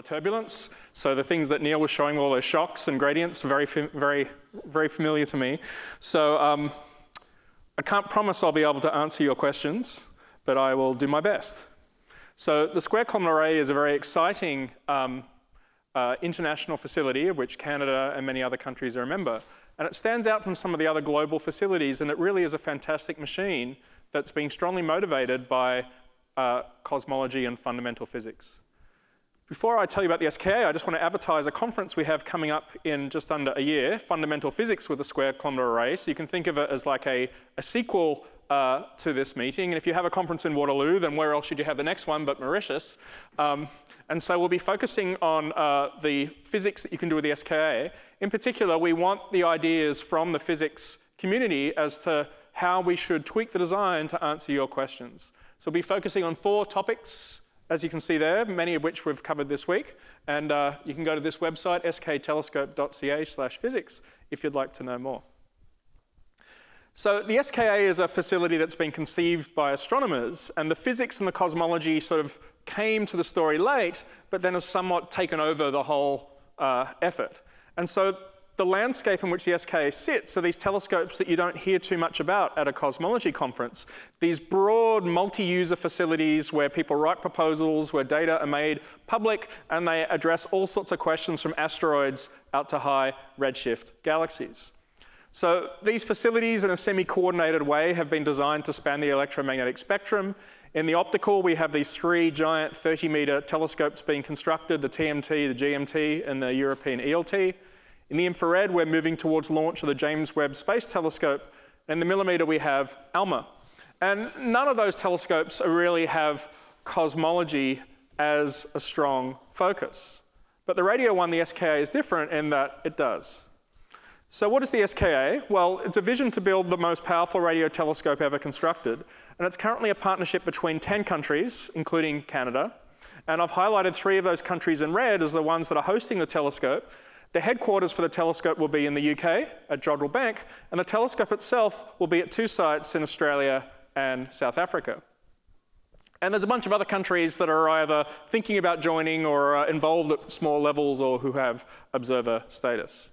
turbulence. So the things that Neil was showing, all those shocks and gradients, very familiar to me. So I can't promise I'll be able to answer your questions, but I will do my best. So the Square Kilometre Array is a very exciting international facility of which Canada and many other countries are a member. And it stands out from some of the other global facilities, and it really is a fantastic machine that's being strongly motivated by cosmology and fundamental physics. Before I tell you about the SKA, I just want to advertise a conference we have coming up in just under a year, Fundamental Physics with the Square Kilometre Array. So you can think of it as like a sequel to this meeting. And if you have a conference in Waterloo, then where else should you have the next one but Mauritius? And so we'll be focusing on the physics that you can do with the SKA. In particular, we want the ideas from the physics community as to how we should tweak the design to answer your questions. So we'll be focusing on 4 topics, as you can see there, many of which we've covered this week. And you can go to this website, sktelescope.ca/physics, if you'd like to know more. So the SKA is a facility that's been conceived by astronomers, and the physics and the cosmology sort of came to the story late, but then have somewhat taken over the whole effort. And so the landscape in which the SKA sits are these telescopes that you don't hear too much about at a cosmology conference. These broad multi-user facilities where people write proposals, where data are made public, and they address all sorts of questions from asteroids out to high redshift galaxies. So these facilities in a semi-coordinated way have been designed to span the electromagnetic spectrum. In the optical, we have these 3 giant 30-meter telescopes being constructed, the TMT, the GMT, and the European ELT. In the infrared, we're moving towards launch of the James Webb Space Telescope. And in the millimeter, we have ALMA. And none of those telescopes really have cosmology as a strong focus. But the radio one, the SKA, is different in that it does. So what is the SKA? Well, it's a vision to build the most powerful radio telescope ever constructed. And it's currently a partnership between 10 countries, including Canada. And I've highlighted 3 of those countries in red as the ones that are hosting the telescope. The headquarters for the telescope will be in the UK at Jodrell Bank, and the telescope itself will be at 2 sites in Australia and South Africa. And there's a bunch of other countries that are either thinking about joining or are involved at small levels or who have observer status.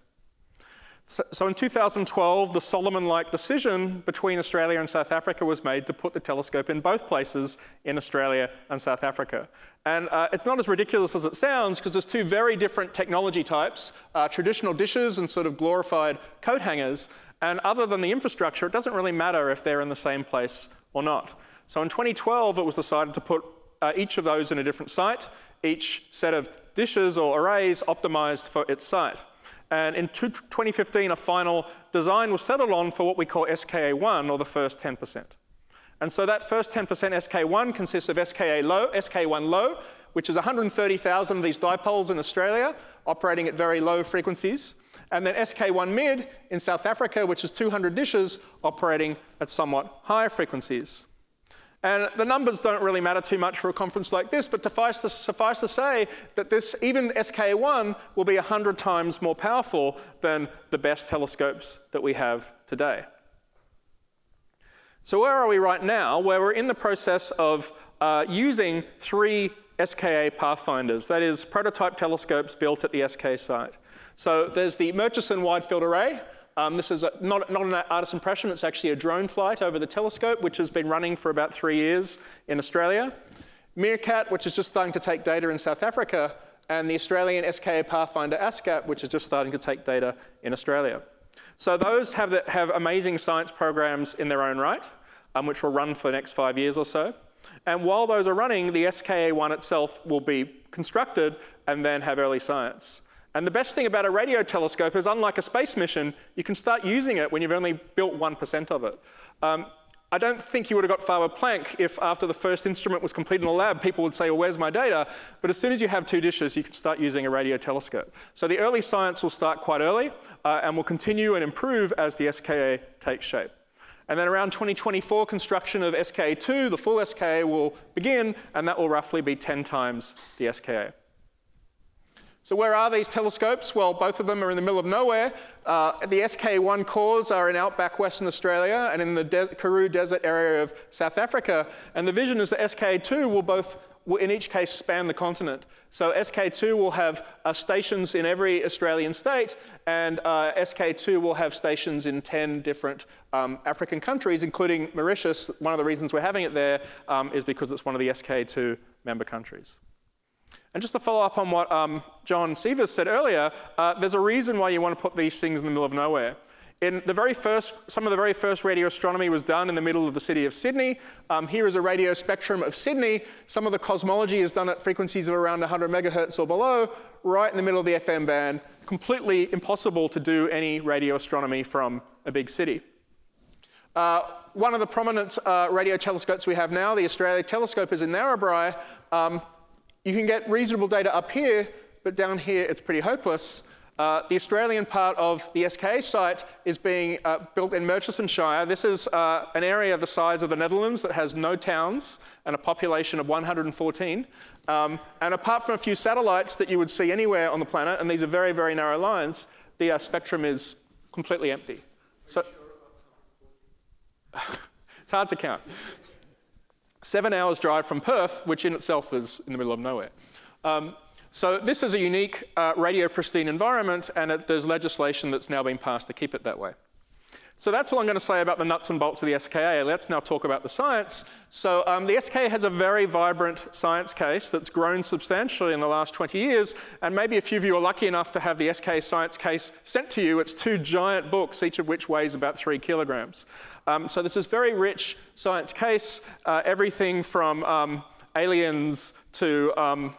So in 2012, the Solomon-like decision between Australia and South Africa was made to put the telescope in both places in Australia and South Africa. And it's not as ridiculous as it sounds, because there's 2 very different technology types, traditional dishes and sort of glorified coat hangers. And other than the infrastructure, it doesn't really matter if they're in the same place or not. So in 2012, it was decided to put each of those in a different site, each set of dishes or arrays optimized for its site. And in 2015, a final design was settled on for what we call SKA1, or the first 10%. And so that first 10% SK1 consists of SK1 low, which is 130,000 of these dipoles in Australia, operating at very low frequencies. And then SK1 mid in South Africa, which is 200 dishes, operating at somewhat higher frequencies. And the numbers don't really matter too much for a conference like this, but suffice to say that even SKA1 will be 100 times more powerful than the best telescopes that we have today. So where are we right now? Where we're in the process of using 3 SKA pathfinders, that is, prototype telescopes built at the SK site. So there's the Murchison Wide Field Array. This is not an artist's impression, it's actually a drone flight over the telescope, which has been running for about 3 years in Australia. Meerkat, which is just starting to take data in South Africa, and the Australian SKA Pathfinder ASCAP, which is just starting to take data in Australia. So those have amazing science programs in their own right, which will run for the next 5 years or so. And while those are running, the SKA1 itself will be constructed and then have early science. And the best thing about a radio telescope is, unlike a space mission, you can start using it when you've only built 1% of it. I don't think you would have got far with Planck if after the first instrument was completed in the lab, people would say, well, where's my data? But as soon as you have 2 dishes, you can start using a radio telescope. So the early science will start quite early and will continue and improve as the SKA takes shape. And then around 2024, construction of SKA2, the full SKA, will begin, and that will roughly be 10 times the SKA. So where are these telescopes? Well, both of them are in the middle of nowhere. The SK1 cores are in outback Western Australia and in the Karoo Desert area of South Africa. And the vision is that SK2 will in each case, span the continent. So SK2 will have stations in every Australian state, and SK2 will have stations in 10 different African countries, including Mauritius. One of the reasons we're having it there is because it's one of the SK2 member countries. And just to follow up on what John Sievers said earlier, there's a reason why you want to put these things in the middle of nowhere. In the very first, some of the very first radio astronomy was done in the middle of the city of Sydney. Here is a radio spectrum of Sydney. Some of the cosmology is done at frequencies of around 100 megahertz or below, right in the middle of the FM band. Completely impossible to do any radio astronomy from a big city. One of the prominent radio telescopes we have now, the Australia Telescope, is in Narrabri. You can get reasonable data up here, but down here it's pretty hopeless. The Australian part of the SKA site is being built in Murchison Shire. This is an area the size of the Netherlands that has no towns and a population of 114. And apart from a few satellites that you would see anywhere on the planet, and these are very, very narrow lines, the spectrum is completely empty. So it's hard to count. 7 hours drive from Perth, which in itself is in the middle of nowhere. So this is a unique radio pristine environment, and there's legislation that's now been passed to keep it that way. So that's all I'm going to say about the nuts and bolts of the SKA. Let's now talk about the science. So the SKA has a very vibrant science case that's grown substantially in the last 20 years, and maybe a few of you are lucky enough to have the SKA science case sent to you. It's 2 giant books, each of which weighs about 3 kilograms. So this is very rich science case, everything from aliens to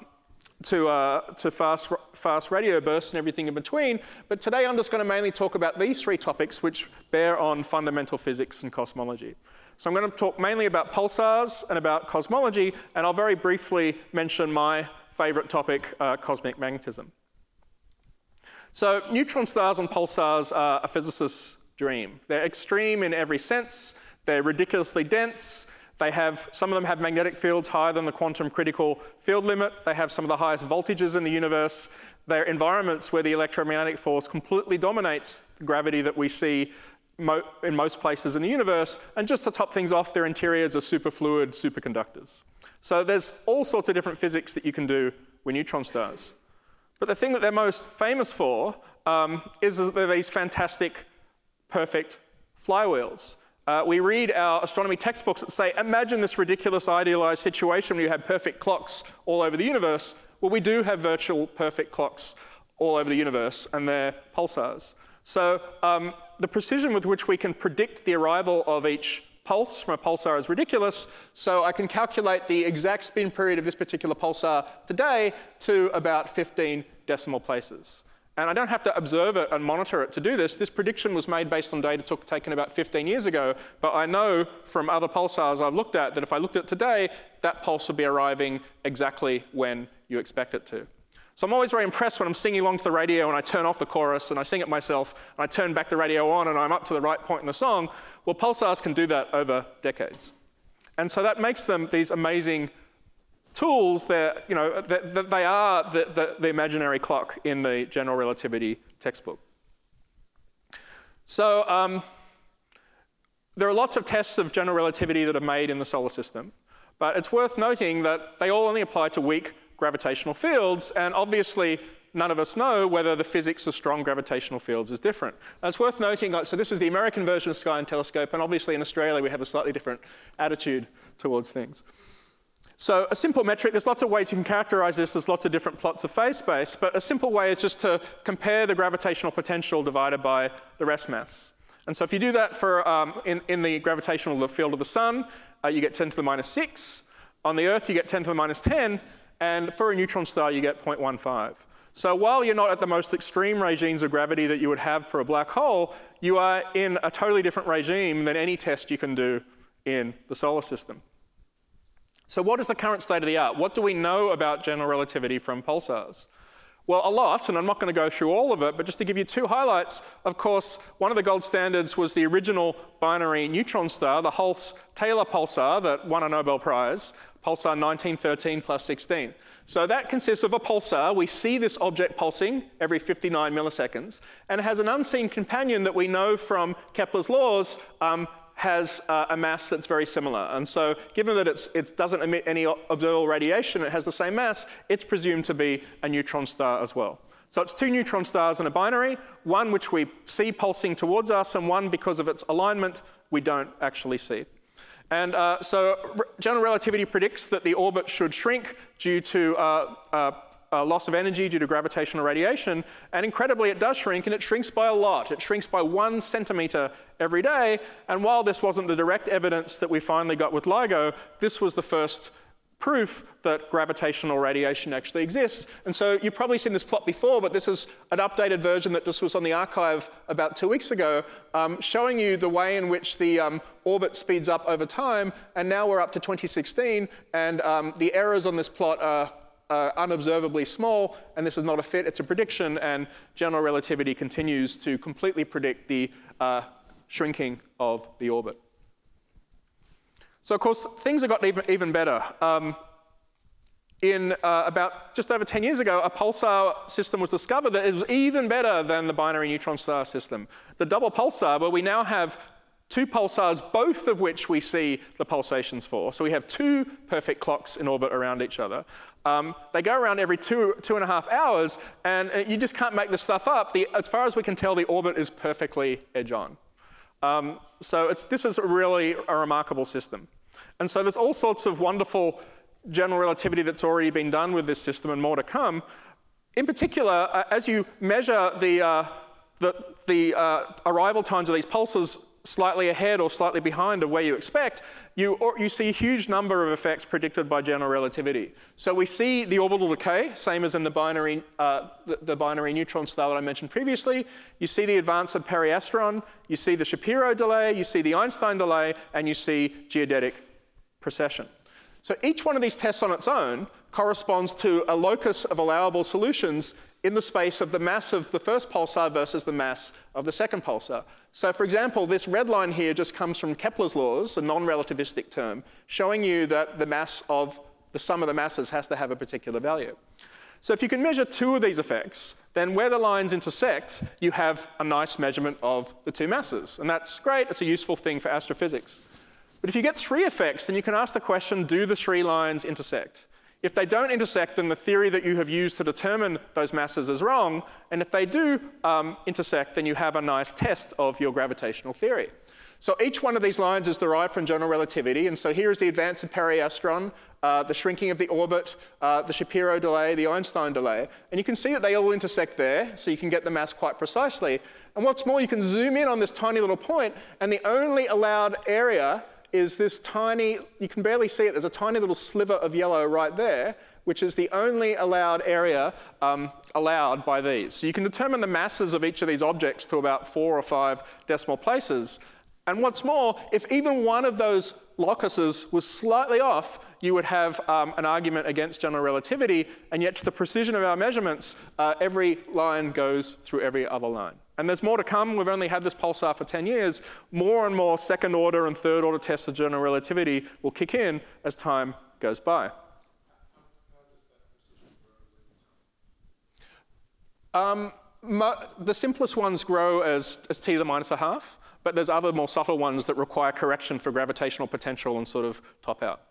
fast radio bursts and everything in between. But today I'm just going to mainly talk about these 3 topics which bear on fundamental physics and cosmology. So I'm going to talk mainly about pulsars and about cosmology, and I'll very briefly mention my favourite topic, cosmic magnetism. So neutron stars and pulsars are a physicist's dream. They're extreme in every sense. They're ridiculously dense. Some of them have magnetic fields higher than the quantum critical field limit. They have some of the highest voltages in the universe. They're environments where the electromagnetic force completely dominates the gravity that we see in most places in the universe. And just to top things off, their interiors are superfluid superconductors. So there's all sorts of different physics that you can do with neutron stars. But the thing that they're most famous for is that they're these fantastic, perfect flywheels. We read our astronomy textbooks that say, imagine this ridiculous idealized situation where you have perfect clocks all over the universe. Well, we do have virtual perfect clocks all over the universe, and they're pulsars. So the precision with which we can predict the arrival of each pulse from a pulsar is ridiculous. So I can calculate the exact spin period of this particular pulsar today to about 15 decimal places. And I don't have to observe it and monitor it to do this. This prediction was made based on data taken about 15 years ago, but I know from other pulsars I've looked at that if I looked at it today, that pulse will be arriving exactly when you expect it to. So I'm always very impressed when I'm singing along to the radio and I turn off the chorus and I sing it myself and I turn back the radio on and I'm up to the right point in the song. Well, pulsars can do that over decades. And so that makes them these amazing tools. They are the imaginary clock in the general relativity textbook. So there are lots of tests of general relativity that are made in the solar system, but it's worth noting that they all only apply to weak gravitational fields, and obviously none of us know whether the physics of strong gravitational fields is different. And it's worth noting, so this is the American version of Sky and Telescope, and obviously in Australia we have a slightly different attitude towards things. So a simple metric, there's lots of ways you can characterize this, there's lots of different plots of phase space, but a simple way is just to compare the gravitational potential divided by the rest mass. And so if you do that for in the gravitational field of the sun, you get 10 to the minus 6. On the Earth, you get 10 to the minus 10. And for a neutron star, you get 0.15. So while you're not at the most extreme regimes of gravity that you would have for a black hole, you are in a totally different regime than any test you can do in the solar system. So what is the current state of the art? What do we know about general relativity from pulsars? Well, a lot, and I'm not going to go through all of it, but just to give you 2 highlights, of course, one of the gold standards was the original binary neutron star, the Hulse-Taylor pulsar that won a Nobel Prize, pulsar 1913 plus 16. So that consists of a pulsar. We see this object pulsing every 59 milliseconds, and it has an unseen companion that we know from Kepler's laws has a mass that's very similar. And so given that it doesn't emit any observable radiation, it has the same mass, it's presumed to be a neutron star as well. So it's two neutron stars in a binary, one which we see pulsing towards us, and one, because of its alignment, we don't actually see. And so general relativity predicts that the orbit should shrink due to loss of energy due to gravitational radiation, and incredibly it does shrink, and it shrinks by a lot. It shrinks by 1 centimetre every day, and while this wasn't the direct evidence that we finally got with LIGO, this was the first proof that gravitational radiation actually exists. And so you've probably seen this plot before, but this is an updated version that just was on the archive about 2 weeks ago, showing you the way in which the orbit speeds up over time, and now we're up to 2016, and the errors on this plot are unobservably small, and this is not a fit, it's a prediction, and general relativity continues to completely predict the shrinking of the orbit. So of course, things have gotten even better. In about just over 10 years ago, a pulsar system was discovered that is even better than the binary neutron star system. The double pulsar, where we now have 2 pulsars, both of which we see the pulsations for. So we have 2 perfect clocks in orbit around each other. They go around every 2.5 hours, and you just can't make this stuff up. As far as we can tell, the orbit is perfectly edge-on. So this is really a remarkable system. And so there's all sorts of wonderful general relativity that's already been done with this system, and more to come. In particular, as you measure the arrival times of these pulses slightly ahead or slightly behind of where you expect, you see a huge number of effects predicted by general relativity. So we see the orbital decay, same as in the binary neutron star that I mentioned previously. You see the advance of periastron, you see the Shapiro delay, you see the Einstein delay, and you see geodetic precession. So each one of these tests on its own corresponds to a locus of allowable solutions in the space of the mass of the first pulsar versus the mass of the second pulsar. So for example, this red line here just comes from Kepler's laws, a non-relativistic term, showing you that the mass of the sum of the masses has to have a particular value. So if you can measure 2 of these effects, then where the lines intersect, you have a nice measurement of the 2 masses. And that's great, it's a useful thing for astrophysics. But if you get 3 effects, then you can ask the question, do the 3 lines intersect? If they don't intersect, then the theory that you have used to determine those masses is wrong. And if they do intersect, then you have a nice test of your gravitational theory. So each one of these lines is derived from general relativity. And so here is the advance of periastron, the shrinking of the orbit, the Shapiro delay, the Einstein delay. And you can see that they all intersect there, so you can get the mass quite precisely. And what's more, you can zoom in on this tiny little point, and the only allowed area is this tiny, you can barely see it, there's a tiny little sliver of yellow right there, which is the only allowed area allowed by these. So you can determine the masses of each of these objects to about 4 or 5 decimal places. And what's more, if even one of those locuses was slightly off, you would have an argument against general relativity, and yet to the precision of our measurements, every line goes through every other line. And there's more to come. We've only had this pulsar for 10 years. More and more second order and third order tests of general relativity will kick in as time goes by. The simplest ones grow as t to the minus a half, but there's other more subtle ones that require correction for gravitational potential and sort of top out.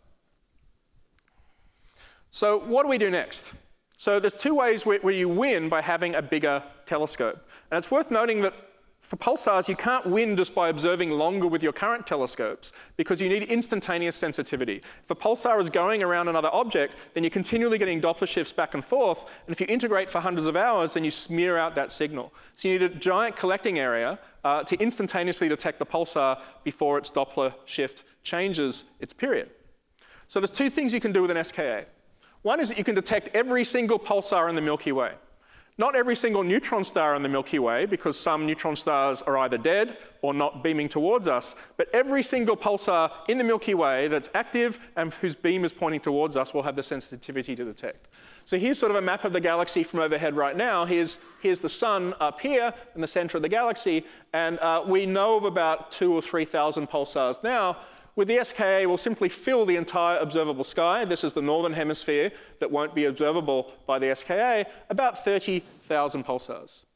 So what do we do next? So there's 2 ways where you win by having a bigger telescope. And it's worth noting that for pulsars, you can't win just by observing longer with your current telescopes, because you need instantaneous sensitivity. If a pulsar is going around another object, then you're continually getting Doppler shifts back and forth. And if you integrate for hundreds of hours, then you smear out that signal. So you need a giant collecting area to instantaneously detect the pulsar before its Doppler shift changes its period. So there's 2 things you can do with an SKA. One is that you can detect every single pulsar in the Milky Way. Not every single neutron star in the Milky Way, because some neutron stars are either dead or not beaming towards us, but every single pulsar in the Milky Way that's active and whose beam is pointing towards us will have the sensitivity to detect. So here's sort of a map of the galaxy from overhead right now. Here's the sun up here in the center of the galaxy, and we know of about 2,000 or 3,000 pulsars now. With the SKA, we'll simply fill the entire observable sky. This is the northern hemisphere that won't be observable by the SKA, about 30,000 pulsars.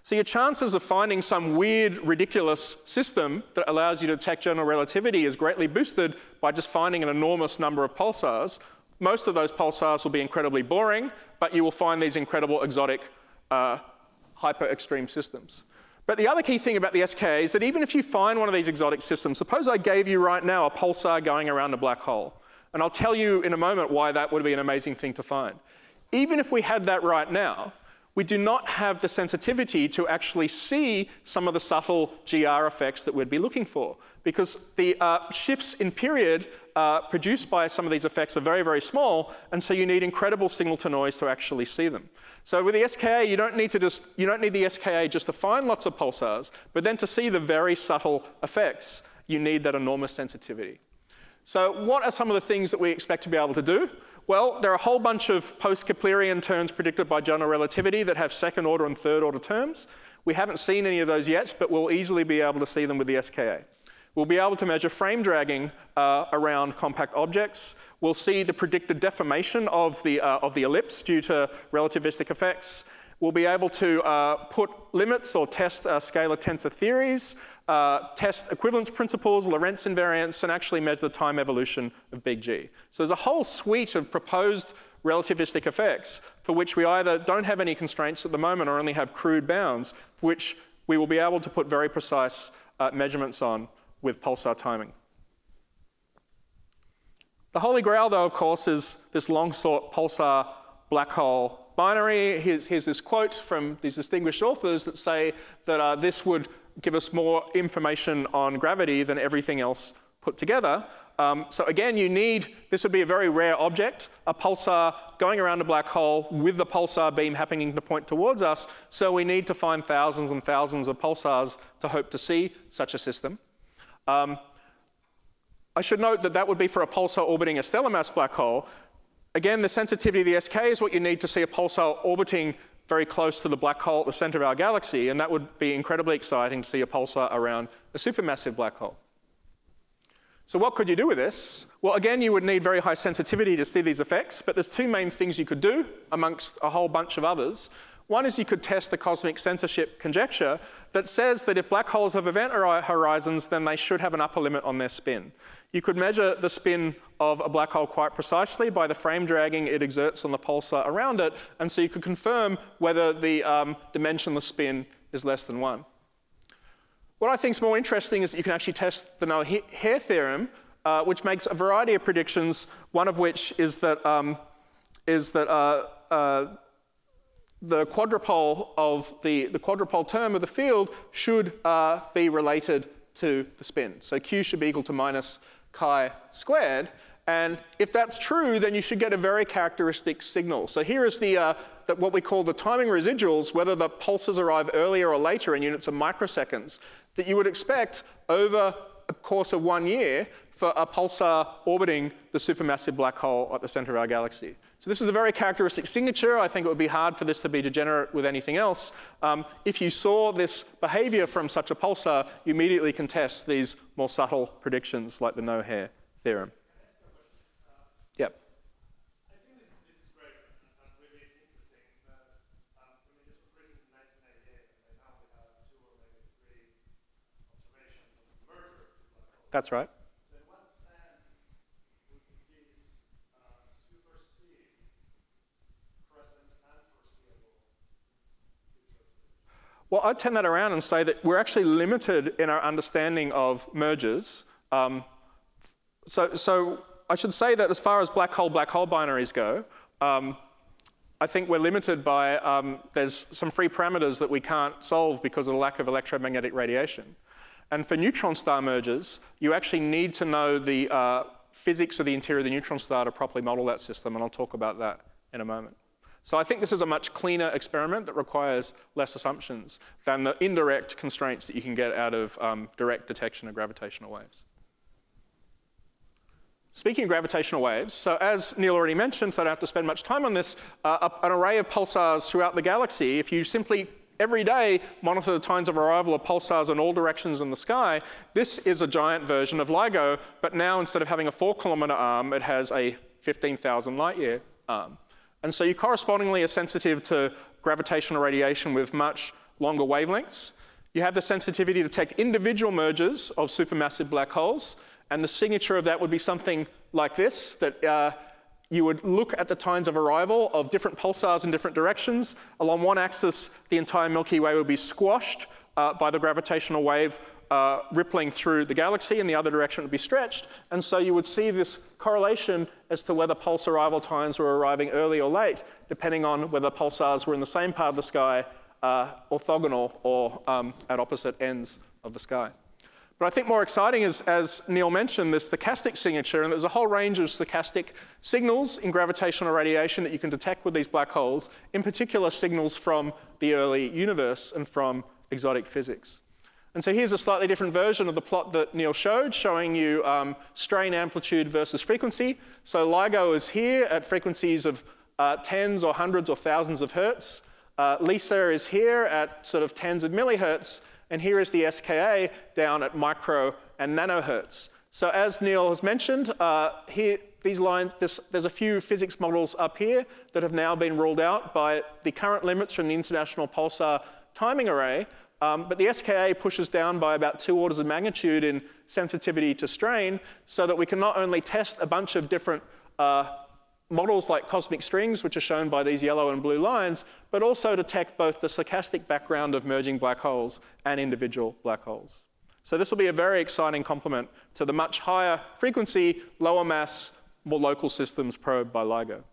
So your chances of finding some weird, ridiculous system that allows you to detect general relativity is greatly boosted by just finding an enormous number of pulsars. Most of those pulsars will be incredibly boring, but you will find these incredible exotic hyper-extreme systems. But the other key thing about the SKA is that even if you find one of these exotic systems, suppose I gave you right now a pulsar going around a black hole, and I'll tell you in a moment why that would be an amazing thing to find. Even if we had that right now, we do not have the sensitivity to actually see some of the subtle GR effects that we'd be looking for, because the shifts in period produced by some of these effects are very, very small, and so you need incredible signal to noise to actually see them. So with the SKA, you don't need the SKA just to find lots of pulsars, but then to see the very subtle effects, you need that enormous sensitivity. So what are some of the things that we expect to be able to do? Well, there are a whole bunch of post-Keplerian terms predicted by general relativity that have second order and third order terms. We haven't seen any of those yet, but we'll easily be able to see them with the SKA. We'll be able to measure frame dragging around compact objects. We'll see the predicted deformation of the ellipse due to relativistic effects. We'll be able to put limits or test scalar tensor theories, test equivalence principles, Lorentz invariants, and actually measure the time evolution of big G. So there's a whole suite of proposed relativistic effects for which we either don't have any constraints at the moment or only have crude bounds, for which we will be able to put very precise measurements on with pulsar timing. The holy grail, though, of course, is this long-sought pulsar black hole binary. Here's this quote from these distinguished authors that say that this would give us more information on gravity than everything else put together. So again, this would be a very rare object, a pulsar going around a black hole with the pulsar beam happening to point towards us. So we need to find thousands and thousands of pulsars to hope to see such a system. I should note that that would be for a pulsar orbiting a stellar mass black hole. Again, the sensitivity of the SK is what you need to see a pulsar orbiting very close to the black hole at the center of our galaxy, and that would be incredibly exciting to see a pulsar around a supermassive black hole. So what could you do with this? Well, again, you would need very high sensitivity to see these effects, but there's two main things you could do amongst a whole bunch of others. One is you could test the cosmic censorship conjecture that says that if black holes have event horizons, then they should have an upper limit on their spin. You could measure the spin of a black hole quite precisely by the frame dragging it exerts on the pulsar around it, and so you could confirm whether the dimensionless spin is less than 1. What I think is more interesting is that you can actually test the Noether-Hare theorem, which makes a variety of predictions, one of which is that the quadrupole term of the field should be related to the spin. So Q should be equal to minus chi squared. And if that's true, then you should get a very characteristic signal. So here is what we call the timing residuals, whether the pulses arrive earlier or later in units of microseconds, that you would expect over a course of 1 year for a pulsar orbiting the supermassive black hole at the center of our galaxy. So this is a very characteristic signature. I think it would be hard for this to be degenerate with anything else. If you saw this behavior from such a pulsar, you immediately can test these more subtle predictions like the Noether-Hare theorem. Yep. I think this is great and really interesting. This was written in 1998, and now we have 2 or maybe 3 observations of the merger of two black holes. That's right. So in what sense would these supersede present and foreseeable future? Well, I'd turn that around and say that we're actually limited in our understanding of mergers. So I should say that as far as black hole binaries go, I think we're limited by, there's some free parameters that we can't solve because of the lack of electromagnetic radiation. And for neutron star mergers, you actually need to know the physics of the interior of the neutron star to properly model that system, and I'll talk about that in a moment. So I think this is a much cleaner experiment that requires less assumptions than the indirect constraints that you can get out of direct detection of gravitational waves. Speaking of gravitational waves, so as Neil already mentioned, so I don't have to spend much time on this, an array of pulsars throughout the galaxy, if you simply every day monitor the times of arrival of pulsars in all directions in the sky, this is a giant version of LIGO, but now instead of having a 4-kilometer arm, it has a 15,000 light year arm. And so you correspondingly are sensitive to gravitational radiation with much longer wavelengths. You have the sensitivity to detect individual mergers of supermassive black holes, and the signature of that would be something like this, that you would look at the times of arrival of different pulsars in different directions. Along one axis, the entire Milky Way would be squashed by the gravitational wave rippling through the galaxy, and the other direction would be stretched. And so you would see this correlation as to whether pulse arrival times were arriving early or late, depending on whether pulsars were in the same part of the sky, orthogonal, or at opposite ends of the sky. But I think more exciting is, as Neil mentioned, the stochastic signature, and there's a whole range of stochastic signals in gravitational radiation that you can detect with these black holes, in particular signals from the early universe and from exotic physics. And so here's a slightly different version of the plot that Neil showed, showing you strain amplitude versus frequency. So LIGO is here at frequencies of tens or hundreds or thousands of hertz. LISA is here at sort of tens of millihertz. And here is the SKA down at micro and nanohertz. So as Neil has mentioned, here, these lines, there's a few physics models up here that have now been ruled out by the current limits from the International Pulsar Timing Array. But the SKA pushes down by about 2 orders of magnitude in sensitivity to strain, so that we can not only test a bunch of different models like cosmic strings, which are shown by these yellow and blue lines, but also detect both the stochastic background of merging black holes and individual black holes. So this will be a very exciting complement to the much higher frequency, lower mass, more local systems probed by LIGO.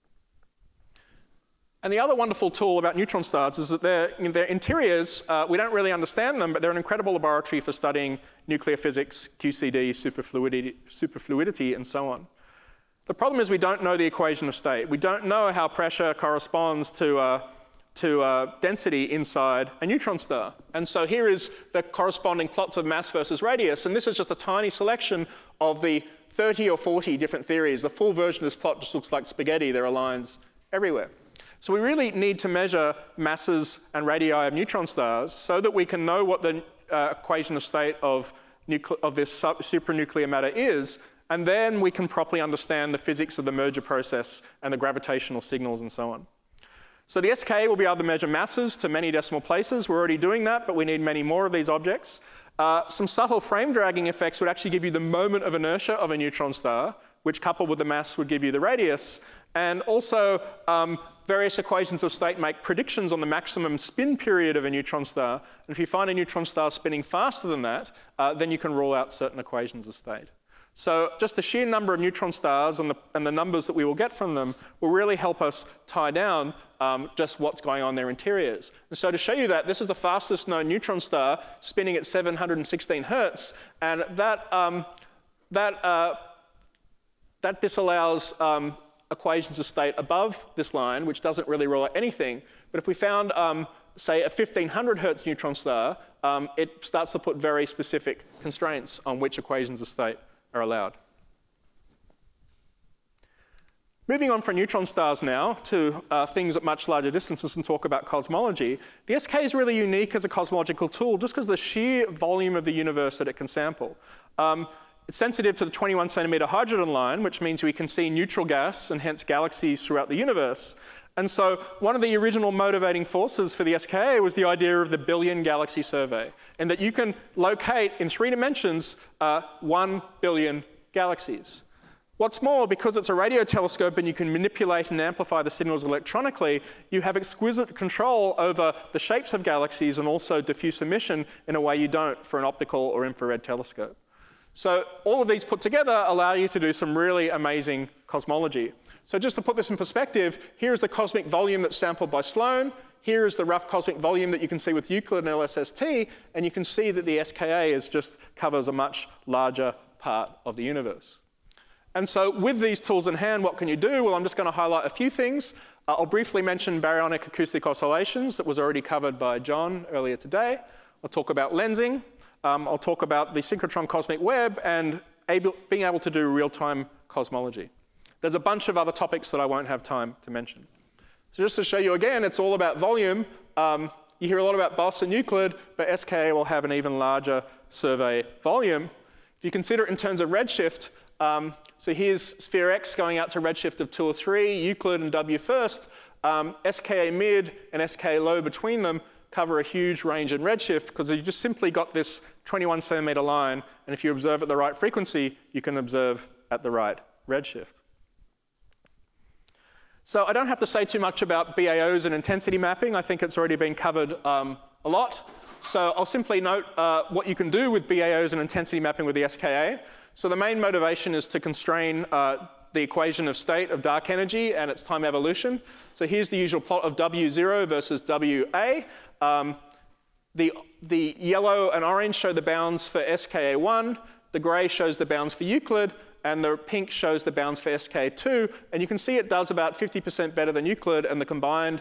And the other wonderful tool about neutron stars is that their interiors, we don't really understand them, but they're an incredible laboratory for studying nuclear physics, QCD, superfluidity, and so on. The problem is we don't know the equation of state. We don't know how pressure corresponds to density inside a neutron star. And so here is the corresponding plots of mass versus radius, and this is just a tiny selection of the 30 or 40 different theories. The full version of this plot just looks like spaghetti. There are lines everywhere. So we really need to measure masses and radii of neutron stars so that we can know what the equation of state of this supranuclear matter is, and then we can properly understand the physics of the merger process and the gravitational signals and so on. So the SKA will be able to measure masses to many decimal places. We're already doing that, but we need many more of these objects. Some subtle frame dragging effects would actually give you the moment of inertia of a neutron star, which coupled with the mass would give you the radius. And also, various equations of state make predictions on the maximum spin period of a neutron star. And if you find a neutron star spinning faster than that, then you can rule out certain equations of state. So just the sheer number of neutron stars and the numbers that we will get from them will really help us tie down just what's going on in their interiors. And so to show you that, this is the fastest known neutron star spinning at 716 hertz, and that disallows equations of state above this line, which doesn't really rule out anything. But if we found, say, a 1500 hertz neutron star, it starts to put very specific constraints on which equations of state are allowed. Moving on from neutron stars now to things at much larger distances and talk about cosmology. The SK is really unique as a cosmological tool just because of the sheer volume of the universe that it can sample. It's sensitive to the 21 centimeter hydrogen line, which means we can see neutral gas and hence galaxies throughout the universe. And so one of the original motivating forces for the SKA was the idea of the Billion Galaxy Survey, and that you can locate in 3 dimensions 1 billion galaxies. What's more, because it's a radio telescope and you can manipulate and amplify the signals electronically, you have exquisite control over the shapes of galaxies and also diffuse emission in a way you don't for an optical or infrared telescope. So all of these put together allow you to do some really amazing cosmology. So just to put this in perspective, here's the cosmic volume that's sampled by Sloan. Here is the rough cosmic volume that you can see with Euclid and LSST, and you can see that the SKA covers a much larger part of the universe. And so with these tools in hand, what can you do? Well, I'm just going to highlight a few things. I'll briefly mention baryonic acoustic oscillations that was already covered by John earlier today. I'll talk about lensing. I'll talk about the synchrotron cosmic web and being able to do real-time cosmology. There's a bunch of other topics that I won't have time to mention. So just to show you again, it's all about volume. You hear a lot about BOSS and Euclid, but SKA will have an even larger survey volume. If you consider it in terms of redshift, so here's sphere X going out to redshift of 2 or 3, Euclid and W first, SKA mid and SKA low between them. cover a huge range in redshift because you just simply got this 21 centimeter line, and if you observe at the right frequency, you can observe at the right redshift. So I don't have to say too much about BAOs and intensity mapping. I think it's already been covered a lot. So I'll simply note what you can do with BAOs and intensity mapping with the SKA. So the main motivation is to constrain the equation of state of dark energy and its time evolution. So here's the usual plot of W0 versus WA. The yellow and orange show the bounds for SKA1, the grey shows the bounds for Euclid, and the pink shows the bounds for SK2. And you can see it does about 50% better than Euclid, and the combined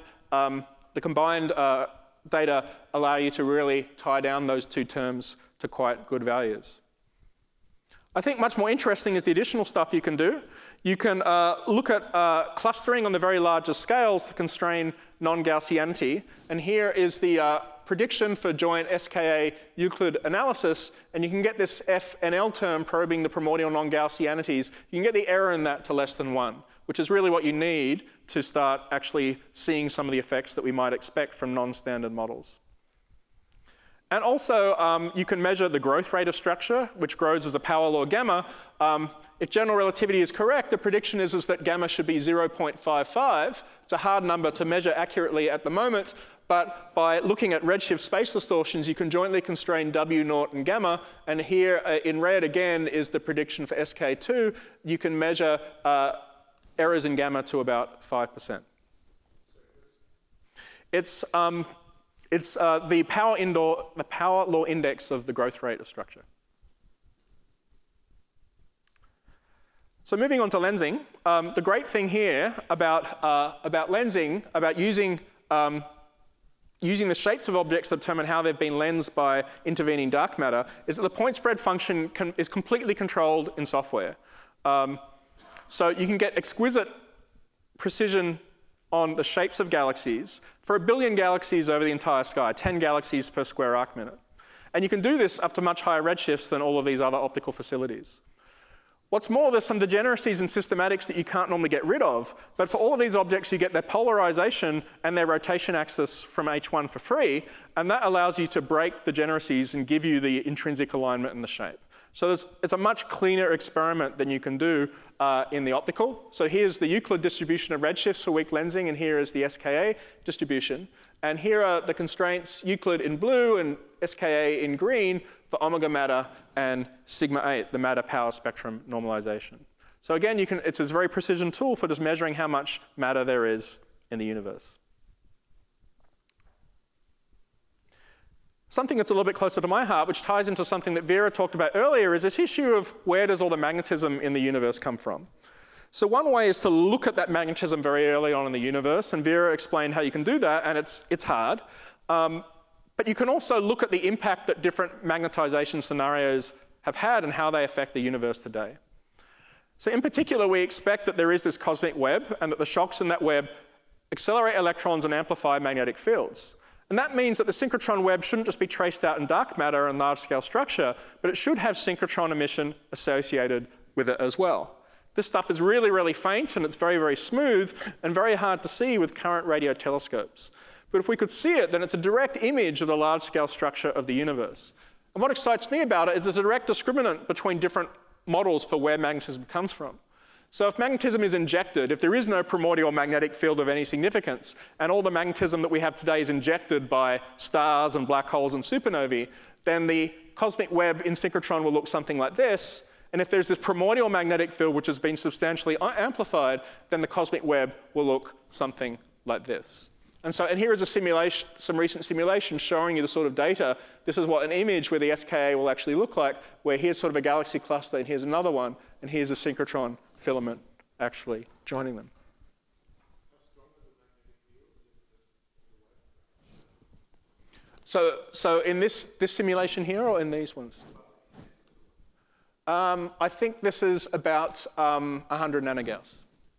data allow you to really tie down those two terms to quite good values. I think much more interesting is the additional stuff you can do. You can look at clustering on the very largest scales to constrain non-Gaussianity. And here is the prediction for joint SKA Euclid analysis. And you can get this F and L term probing the primordial non-Gaussianities. You can get the error in that to less than 1, which is really what you need to start actually seeing some of the effects that we might expect from non-standard models. And also, you can measure the growth rate of structure, which grows as a power law gamma. If general relativity is correct, the prediction is that gamma should be 0.55. It's a hard number to measure accurately at the moment, but by looking at redshift space distortions, you can jointly constrain W naught and gamma. And here in red, again, is the prediction for SK2. You can measure errors in gamma to about 5%. It's the power law index of the growth rate of structure. So moving on to lensing, the great thing here about lensing, about using the shapes of objects to determine how they've been lensed by intervening dark matter, is that the point spread function is completely controlled in software. So you can get exquisite precision on the shapes of galaxies for 1 billion galaxies over the entire sky, 10 galaxies per square arc minute. And you can do this up to much higher redshifts than all of these other optical facilities. What's more, there's some degeneracies in systematics that you can't normally get rid of, but for all of these objects, you get their polarization and their rotation axis from H1 for free, and that allows you to break degeneracies and give you the intrinsic alignment and the shape. So it's a much cleaner experiment than you can do in the optical. So here's the Euclid distribution of redshifts for weak lensing, and here is the SKA distribution. And here are the constraints, Euclid in blue and SKA in green, for omega matter and sigma 8, the matter power spectrum normalization. So again, it's a very precision tool for just measuring how much matter there is in the universe. Something that's a little bit closer to my heart, which ties into something that Vera talked about earlier, is this issue of where does all the magnetism in the universe come from? So one way is to look at that magnetism very early on in the universe, and Vera explained how you can do that, and it's hard. But you can also look at the impact that different magnetization scenarios have had and how they affect the universe today. So in particular, we expect that there is this cosmic web and that the shocks in that web accelerate electrons and amplify magnetic fields. And that means that the synchrotron web shouldn't just be traced out in dark matter and large-scale structure, but it should have synchrotron emission associated with it as well. This stuff is really, really faint, and it's very, very smooth and very hard to see with current radio telescopes. But if we could see it, then it's a direct image of the large-scale structure of the universe. And what excites me about it is there's a direct discriminant between different models for where magnetism comes from. So if magnetism is injected, if there is no primordial magnetic field of any significance, and all the magnetism that we have today is injected by stars and black holes and supernovae, then the cosmic web in synchrotron will look something like this. And if there's this primordial magnetic field which has been substantially amplified, then the cosmic web will look something like this. And here is a simulation, some recent simulations showing you the sort of data. This is what an image where the SKA will actually look like, where here's sort of a galaxy cluster, and here's another one, and here's a synchrotron filament actually joining them. So in this simulation here, or in these ones? I think this is about 100 nanogauss.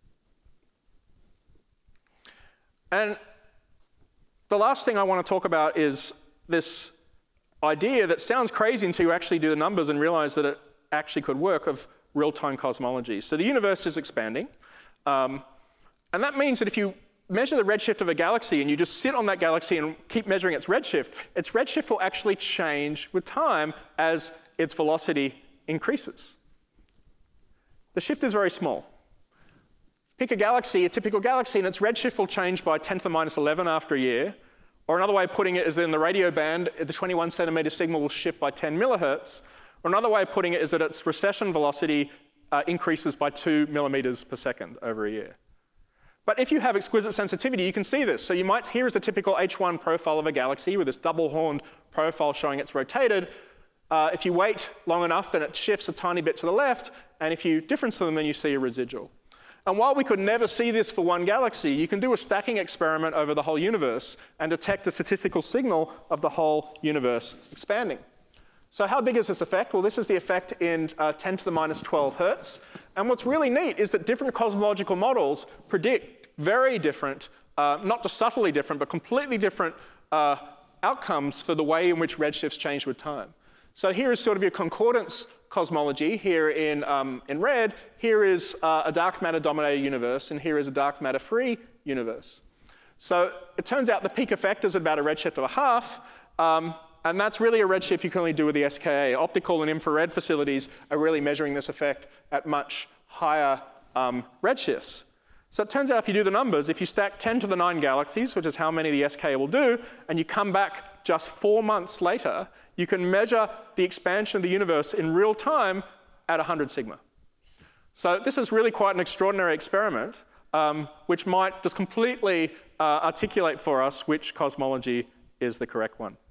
And the last thing I want to talk about is this idea that sounds crazy until you actually do the numbers and realize that it actually could work, of real-time cosmology. So the universe is expanding. And that means that if you measure the redshift of a galaxy and you just sit on that galaxy and keep measuring its redshift will actually change with time as its velocity increases. The shift is very small. Pick a galaxy, a typical galaxy, and its redshift will change by 10 to the minus 11 after a year. Or another way of putting it is that in the radio band, the 21 centimeter signal will shift by 10 millihertz. Or another way of putting it is that its recession velocity increases by 2 millimeters per second over a year. But if you have exquisite sensitivity, you can see this. So here is a typical H1 profile of a galaxy with this double-horned profile showing it's rotated. If you wait long enough, then it shifts a tiny bit to the left, and if you difference them, then you see a residual. And while we could never see this for one galaxy, you can do a stacking experiment over the whole universe and detect a statistical signal of the whole universe expanding. So how big is this effect? Well, this is the effect in 10 to the minus 12 hertz. And what's really neat is that different cosmological models predict very different, not just subtly different, but completely different outcomes for the way in which redshifts change with time. So here is sort of your concordance cosmology here in red. Here is a dark matter-dominated universe, and here is a dark matter-free universe. So it turns out the peak effect is about a redshift of 1/2, and that's really a redshift you can only do with the SKA. Optical and infrared facilities are really measuring this effect at much higher redshifts. So it turns out if you do the numbers, if you stack 10 to the 9 galaxies, which is how many the SKA will do, and you come back just 4 months later, you can measure the expansion of the universe in real time at 100 sigma. So this is really quite an extraordinary experiment, which might just completely articulate for us which cosmology is the correct one.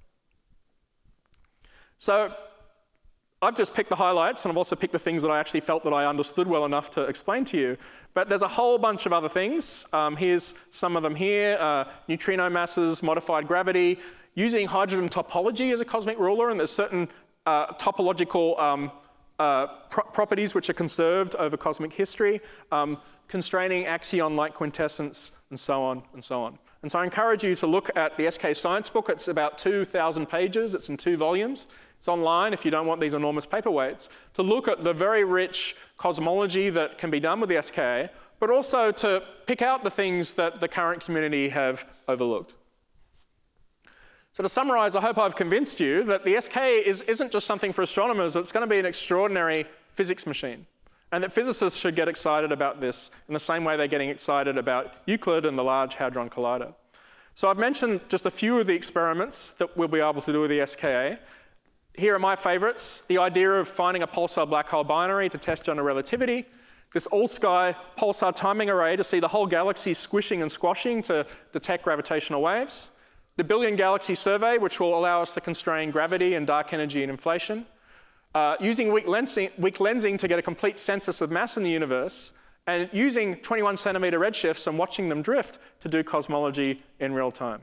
So I've just picked the highlights, and I've also picked the things that I actually felt that I understood well enough to explain to you. But there's a whole bunch of other things. Here's some of them here. Neutrino masses, modified gravity, using hydrogen topology as a cosmic ruler, and there's certain topological properties which are conserved over cosmic history, constraining axion-like quintessence, and so on and so on. And so I encourage you to look at the SK Science book. It's about 2,000 pages. It's in 2 volumes. It's online if you don't want these enormous paperweights, to look at the very rich cosmology that can be done with the SKA, but also to pick out the things that the current community have overlooked. So to summarize, I hope I've convinced you that the SKA isn't just something for astronomers, it's going to be an extraordinary physics machine. And that physicists should get excited about this in the same way they're getting excited about Euclid and the Large Hadron Collider. So I've mentioned just a few of the experiments that we'll be able to do with the SKA. Here are my favorites: the idea of finding a pulsar black hole binary to test general relativity, this all-sky pulsar timing array to see the whole galaxy squishing and squashing to detect gravitational waves, the Billion Galaxy Survey, which will allow us to constrain gravity and dark energy and inflation, using weak lensing to get a complete census of mass in the universe, and using 21 centimeter redshifts and watching them drift to do cosmology in real time.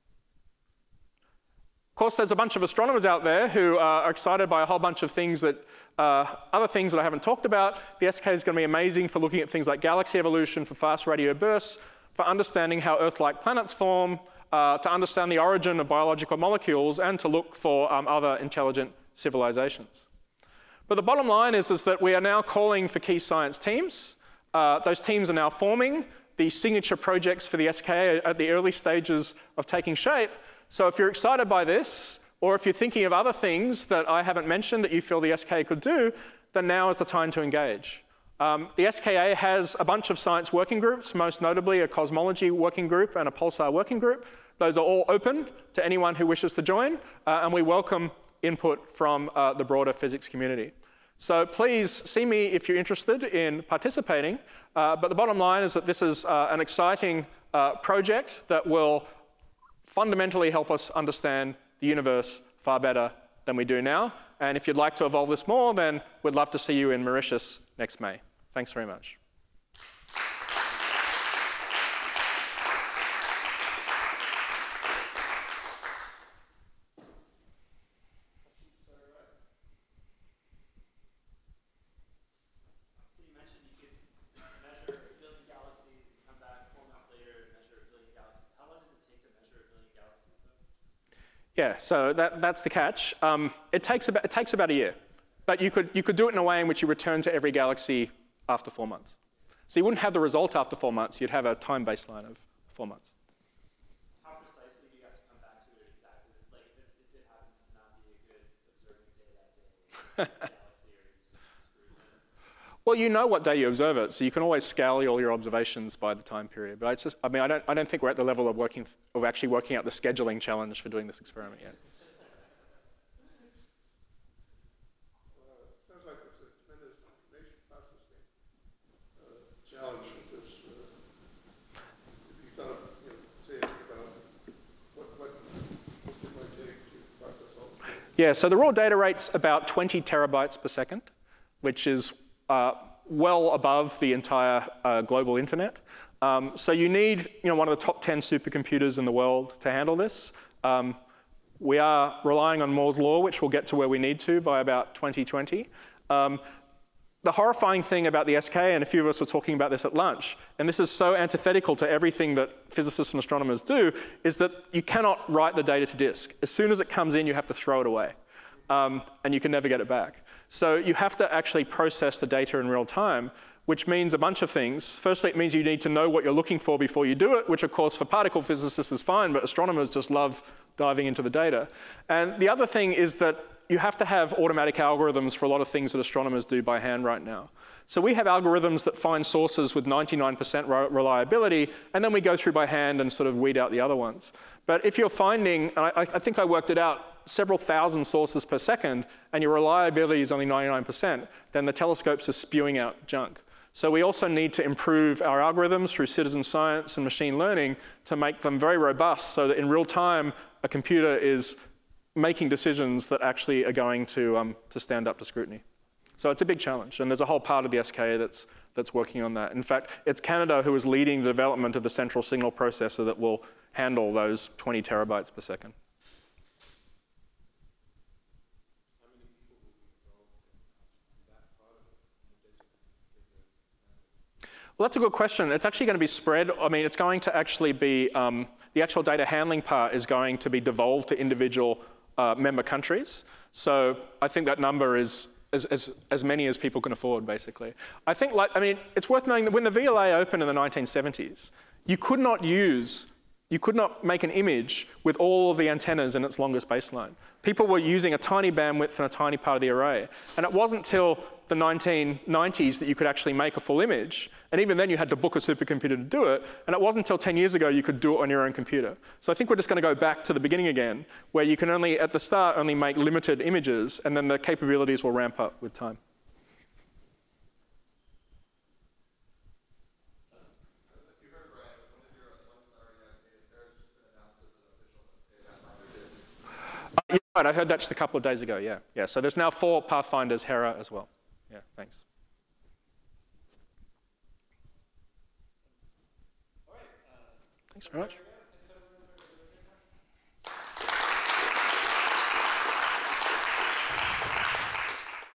Of course, there's a bunch of astronomers out there who are excited by a whole bunch of things that, other things that I haven't talked about. The SK is going to be amazing for looking at things like galaxy evolution, for fast radio bursts, for understanding how Earth-like planets form, to understand the origin of biological molecules, and to look for other intelligent civilizations. But the bottom line is that we are now calling for key science teams. Those teams are now forming. The signature projects for the SK are at the early stages of taking shape. So if you're excited by this, or if you're thinking of other things that I haven't mentioned that you feel the SKA could do, then now is the time to engage. The SKA has a bunch of science working groups, most notably a cosmology working group and a pulsar working group. Those are all open to anyone who wishes to join, and we welcome input from the broader physics community. So please see me if you're interested in participating, but the bottom line is that this is an exciting project that will fundamentally help us understand the universe far better than we do now. And if you'd like to evolve this more, then we'd love to see you in Mauritius next May. Thanks very much. Yeah, so that's the catch. It takes about a year, but you could do it in a way in which you return to every galaxy after 4 months. So you wouldn't have the result after 4 months. You'd have a time baseline of 4 months. How precisely do you have to come back to it exactly? Like if it happens to not be a good observing day that day, galaxy, or you screwed it? Well, you know what day you observe it, so you can always scale all your observations by the time period. But I don't think we're at the level of actually working out the scheduling challenge for doing this experiment yet. Sounds like it's a tremendous information processing challenge with this. If you thought, say anything about what it might take to process all of it. Yeah, so the raw data rate's about 20 terabytes per second, which is well above the entire global internet. So you need one of the top 10 supercomputers in the world to handle this. We are relying on Moore's law, which we'll get to where we need to by about 2020. The horrifying thing about the SK, and a few of us were talking about this at lunch, and this is so antithetical to everything that physicists and astronomers do, is that you cannot write the data to disk. As soon as it comes in, you have to throw it away, and you can never get it back. So you have to actually process the data in real time, which means a bunch of things. Firstly, it means you need to know what you're looking for before you do it, which of course for particle physicists is fine, but astronomers just love diving into the data. And the other thing is that you have to have automatic algorithms for a lot of things that astronomers do by hand right now. So we have algorithms that find sources with 99% reliability, and then we go through by hand and sort of weed out the other ones. But if you're finding, and I think I worked it out, several thousand sources per second, and your reliability is only 99%, then the telescopes are spewing out junk. So we also need to improve our algorithms through citizen science and machine learning to make them very robust so that in real time, a computer is making decisions that actually are going to stand up to scrutiny. So it's a big challenge, and there's a whole part of the SK that's working on that. In fact, it's Canada who is leading the development of the central signal processor that will handle those 20 terabytes per second. Well, that's a good question. It's actually going to be spread. I mean, it's going to actually be, the actual data handling part is going to be devolved to individual member countries. So I think that number is as many as people can afford, basically. I think, it's worth knowing that when the VLA opened in the 1970s, you could not make an image with all of the antennas in its longest baseline. People were using a tiny bandwidth and a tiny part of the array. And it wasn't till the 1990s that you could actually make a full image. And even then you had to book a supercomputer to do it. And it wasn't until 10 years ago you could do it on your own computer. So I think we're just going to go back to the beginning again, where you can only, at the start, only make limited images, and then the capabilities will ramp up with time. Yeah, right, I heard that just a couple of days ago, yeah. Yeah, so there's now 4 Pathfinders Hera as well. Yeah, thanks. All right. Thanks very much.